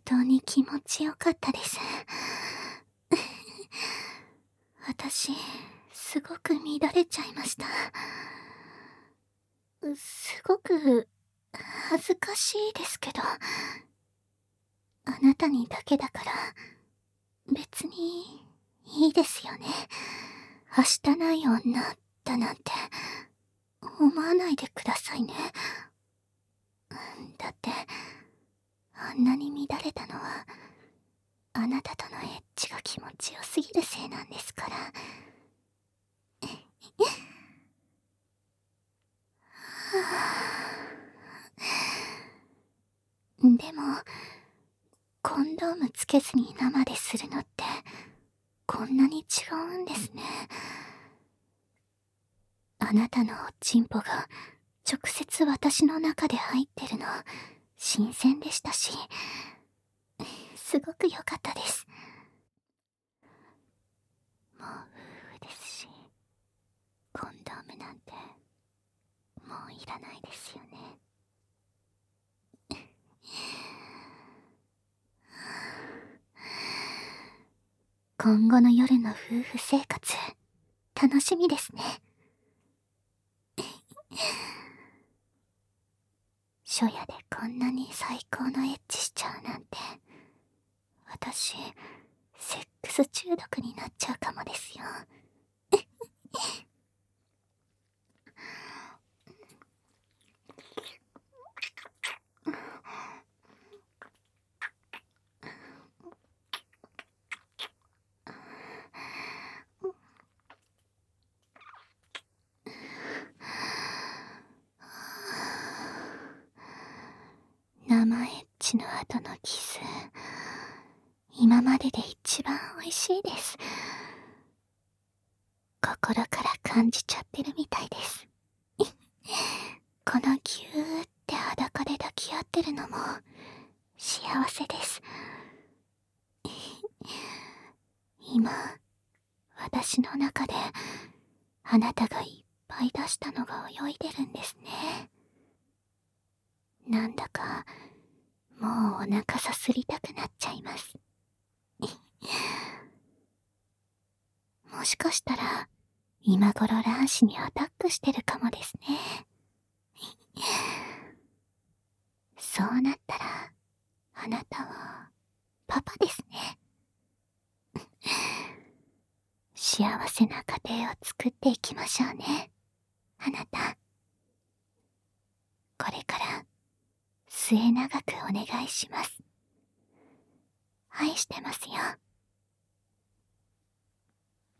当に気持ちよかったです。私、すごく乱れちゃいました。すごく、恥ずかしいですけど、あなたにだけだから、別に、いいですよね。はしたない女だなんて、思わないでくださいね。だって、あんなに乱れたのは、あなたとのエッチが気持ちよすぎるせいなんですから。でも、コンドームつけずに生でするのって、こんなに違うんですね。あなたのおちんぽが直接私の中で入ってるの、新鮮でしたし、すごく良かったです。もう夫婦ですし、コンドームなんて、もういらないですよね。今後の夜の夫婦生活、楽しみですね。初夜でこんなに最高のエッチしちゃうなんて、私、セックス中毒になっちゃうかもですよ。生エッチの後のキス、今までで一番美味しいです。心から感じちゃってるみたいです。このぎゅーって裸で抱き合ってるのも幸せです。今、私の中であなたがいっぱい出したのが泳いでるんですね。なんだか、もうお腹さすりたくなっちゃいます。もしかしたら、今頃卵子にアタックしてるかもですね。そうなったら、あなたは、パパですね。幸せな家庭を作っていきましょうね。あなた。これから、末永くお願いします。愛してますよ。